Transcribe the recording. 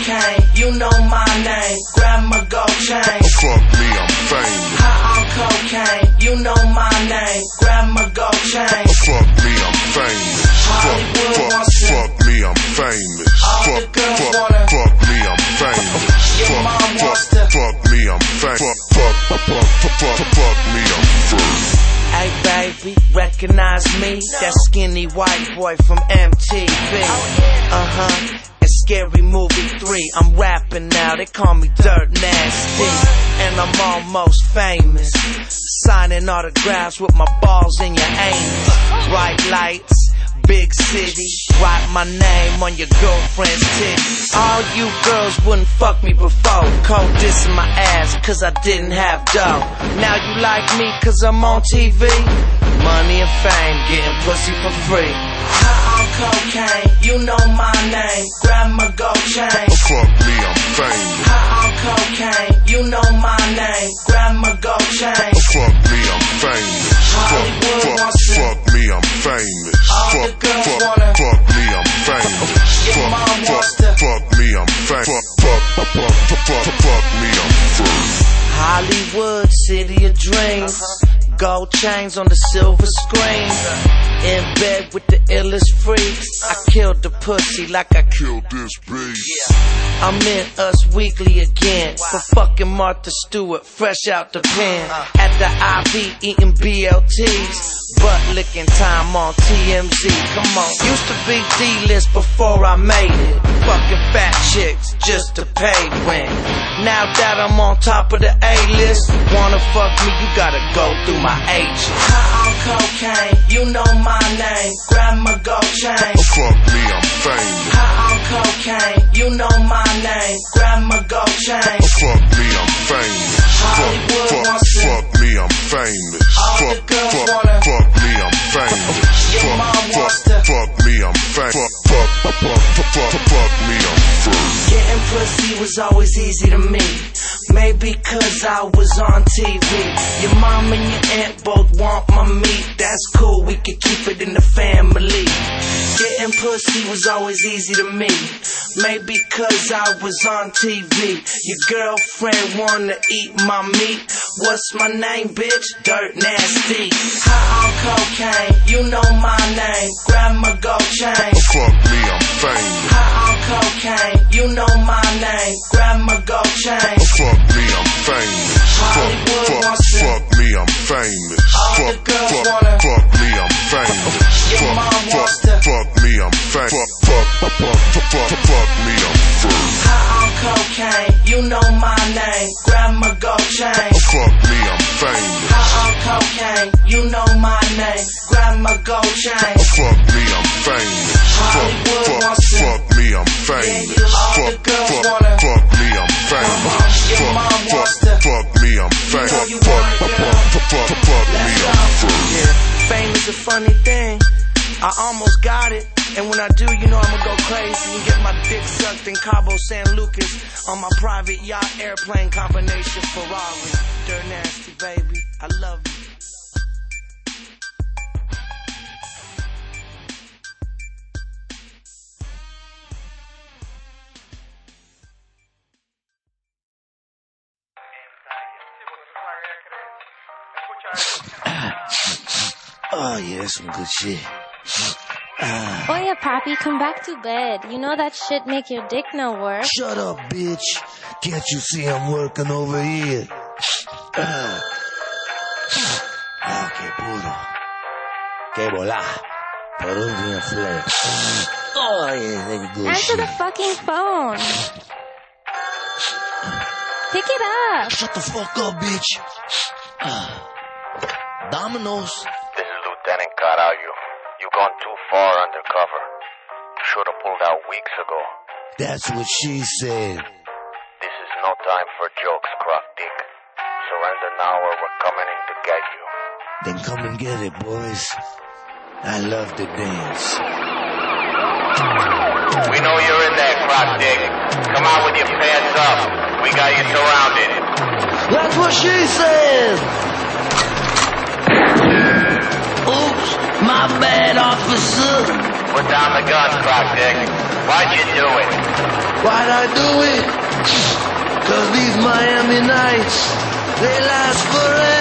cocaine, you know my name. Grab my gold chain. Fuck me, I'm famous. High on cocaine, you know my name. Grab my gold chain. Fuck me, I'm famous. Fuck me, I'm famous. Fuck me, I'm famous. Fuck me, I'm famous. Fuck me, I'm famous. Hey baby, recognize me? That skinny white boy from MTV. And Scary Movie 3. I'm rapping now, they call me Dirt Nasty. And I'm almost famous. Signing autographs with my balls in your anus. Bright lights, big city. Write my name on your girlfriend's titties. All you girls wouldn't fuck me before. Cold dissing my ass cause I didn't have dough. Now you like me cause I'm on TV. Money and fame, getting pussy for free. High on cocaine, you know my name. Grab my gold chain. Fuck me, I'm famous. High on cocaine, you know my name. Grab my gold chain. Fuck me, I'm famous. Fuck me, I'm famous. Fuck me, I'm famous. Fuck me, I'm famous. Fuck me, I'm famous. Hollywood, city of dreams. Gold chains on the silver screen. In bed with the illest freaks. I killed the pussy like I killed this beast. I'm in Us Weekly again. For fucking Martha Stewart, fresh out the pen. At the IV eating BLTs. Butt licking time on TMZ. Come on. Used to be D-list before I made it. Fucking fat chicks just to pay rent. Now that I'm on top of the A-list, wanna fuck me, you gotta go through my agent. High on cocaine, you know my name. Grab my gold chain. Fuck me, I'm famous. High on cocaine, you know my name. Grab my gold chain. Fuck me, I'm famous. Fuck me, I'm famous. Fuck me, I'm famous. Fuck me, I'm famous. Fuck me, I'm famous. Getting pussy was always easy to me. Maybe cause I was on TV. Your mom and your aunt both want my meat. That's cool, we could keep it in the family. Getting pussy was always easy to me. Maybe cause I was on TV. Your girlfriend wanna eat my meat. What's my name, bitch? Dirt Nasty. High on cocaine, you know my name. Grab my gold chain. Fuck me, I'm famous. High on cocaine, you know my name. Grab my gold chain. Fuck me, I'm famous. Fuck me, I'm famous. Fuck me, I'm famous. Fuck me, I'm famous. Fuck me, I'm famous. High on cocaine, you know my name. Grab my gold chain. Fuck me, I'm famous. High on cocaine, you know my name. Grab my gold chain. Fuck me, I'm famous. Fuck me, I'm famous. Fuck me, I'm famous. Fuck me, I'm famous. Fuck me, I'm famous. Fame is a funny thing. I almost got it. And when I do, you know I'ma go crazy and get my dick sucked in Cabo San Lucas on my private yacht airplane combination Ferrari. Dirt Nasty, baby. I love you. Oh yeah, that's some good shit. Oh yeah, Papi, come back to bed. You know that shit make your dick no work. Shut up, bitch. Can't you see I'm working over here? Qué puro. Qué volá. Peruvian flair. Oh yeah, that good Answer shit. the fucking phone. Pick it up. Shut the fuck up, bitch. Domino's. This is Lieutenant Carallo. You've gone too far undercover. Should have pulled out weeks ago. That's what she said. This is no time for jokes, Croc Dick. Surrender now or we're coming in to get you. Then come and get it, boys. I love to dance. We know you're in there, Croc Dick. Come out with your pants up. We got you surrounded. That's what she said. Oops, my bad, officer. Put down the gun, Croc Dick. Why'd you do it? Why'd I do it? 'Cause these Miami nights, they last forever.